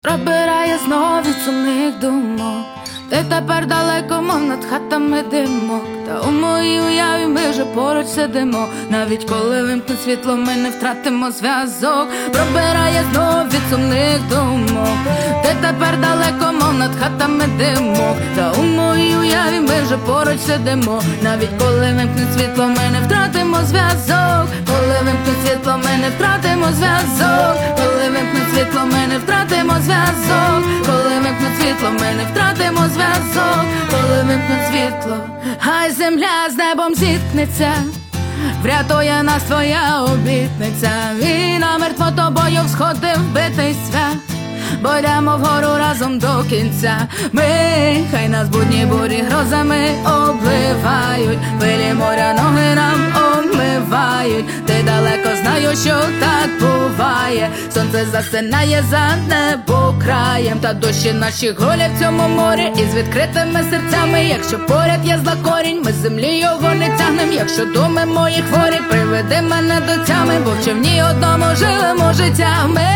Пробирає знов від сумних думок. Ти тепер далеко, мов над хатами димок. Та у моїй уяві ми вже поруч сидимо. Навіть коли вимкнуть світло, ми не втратимо зв'язок. Пробирає знов від сумних думок. Ти тепер далеко, мов над хатами димок. Та у моїй уяві ми вже поруч сидимо. Навіть коли вимкнуть світло, ми не втратимо зв'язок. Коли вимкнуть світло, ми не втратимо зв'язок. Коли вимкнуть світло, ми не втратимо зв'язок. Коли вимкнуть світло, ми не втратимо зв'язок. Коли вимкнуть світло, хай земля з небом зіткнеться. Врятує нас твоя обітниця. Війна мертво тобою всходив битий свят. Бо йдемо вгору разом до кінця. Ми, хай нас будні бурі грозами обливають. Хвилі моря ноги нам омивають. Ти далеко, знаю, що так буває. Сонце засинає за небо краєм. Та душі наші голі в цьому морі із відкритими серцями. Якщо поряд є зла корінь, ми з землі його не тягнем. Якщо думи мої хворі, приведи мене до тями. Бо в човні одному живемо життями.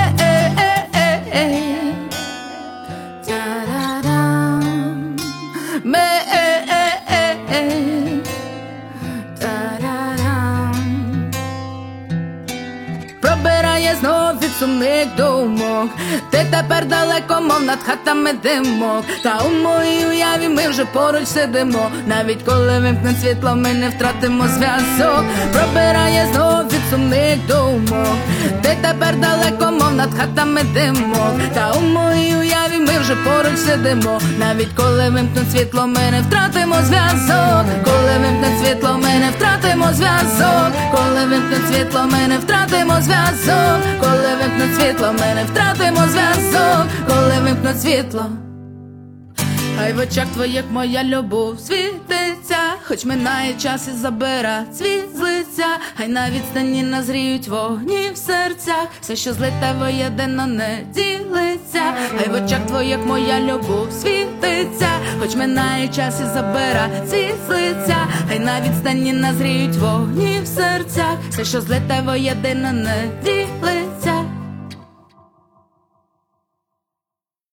Пробирає знов від сумних думок. Ти тепер далеко, мов над хатами димок. Та у моїй уяві ми вже поруч сидимо. Навіть коли вимкнуть світло, ми не втратимо зв'язок. Пробирає знов від сумних думок. Ти тепер далеко, мов над хатами димок. Та у моїй уяві ми вже поруч сидимо. Навіть коли вимкнуть світло, ми не втратимо зв'язок. Коли вимкнуть світло, ми не втратимо зв'язок. Коли вимкнуть світло, ми не втратимо зв'язок. Коли вимкнуть світло, ми не втратимо зв'язок. Коли вимкнуть світло, хай в очах твоїх моя любов світиться. Хоч минає час і забира світ з лиця. Хай на відстані назріють вогні в серцях. Все, що злите воєдино, не ділиться. Хай в очах твоїх моя любов світиться. Хоч минає час і забира світ з лиця. Хай на відстані назріють вогні в серцях. Все, що злите воєдино, не ділиться.